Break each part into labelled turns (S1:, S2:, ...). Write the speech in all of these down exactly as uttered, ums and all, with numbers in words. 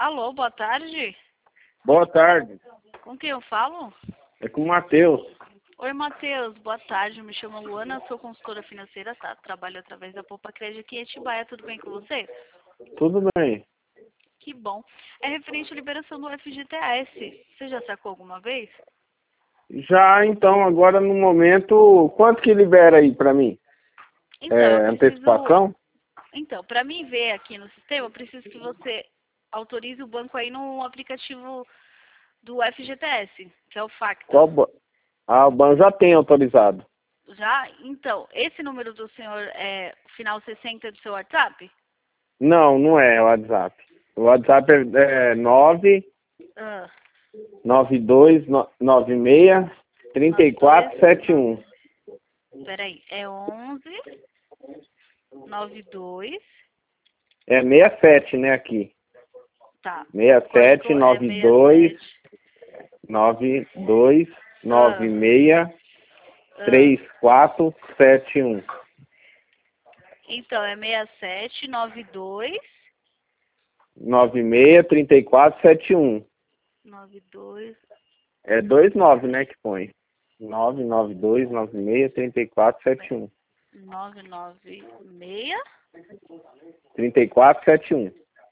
S1: Alô, boa tarde.
S2: Boa tarde.
S1: Com quem eu falo?
S2: É com o Matheus.
S1: Oi, Matheus. Boa tarde. Me chamo Luana, sou consultora financeira, tá? Trabalho através da Poupa Crédito aqui em Atibaia. Tudo bem com você?
S2: Tudo bem?
S1: Que bom. É referente à liberação do F G T S. Você já sacou alguma vez?
S2: Já, então, agora no momento, quanto que libera aí pra mim?
S1: Então, eu
S2: É,
S1: preciso...
S2: antecipação?
S1: Então, para mim ver aqui no sistema, eu preciso que você autorize o banco aí no aplicativo do F G T S, que é o Facta.
S2: Qual ba- Ah, o banco já tem autorizado.
S1: Já? Então, esse número do senhor é o final sessenta do seu WhatsApp?
S2: Não, não é o WhatsApp. O WhatsApp é, é nove
S1: Ah,
S2: nove dois nove seis três quatro sete um.
S1: peraí, é onze nove dois,
S2: É sessenta e sete, né, aqui.
S1: tá,
S2: sessenta e sete
S1: cortou, é
S2: nove dois
S1: sessenta e sete.
S2: nove dois nove
S1: Ah,
S2: seis
S1: ah.
S2: três quatro sete um.
S1: Então, é sessenta e sete nove dois
S2: nove seis três quatro sete um.
S1: nove dois
S2: É dois nove, né, que põe. nove nove dois nove seis três quatro sete um.
S1: nove nove seis.
S2: três quatro sete um.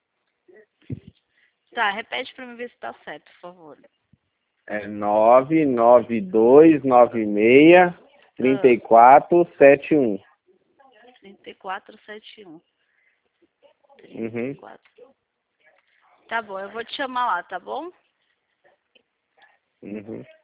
S1: Tá, repete pra mim ver se tá certo, por favor.
S2: É nove nove dois nove seis
S1: Ah,
S2: três quatro sete um.
S1: trinta e quatro setenta e um. trinta e
S2: Uhum.
S1: quatro. Tá bom, eu vou te chamar lá, tá bom?
S2: Uhum.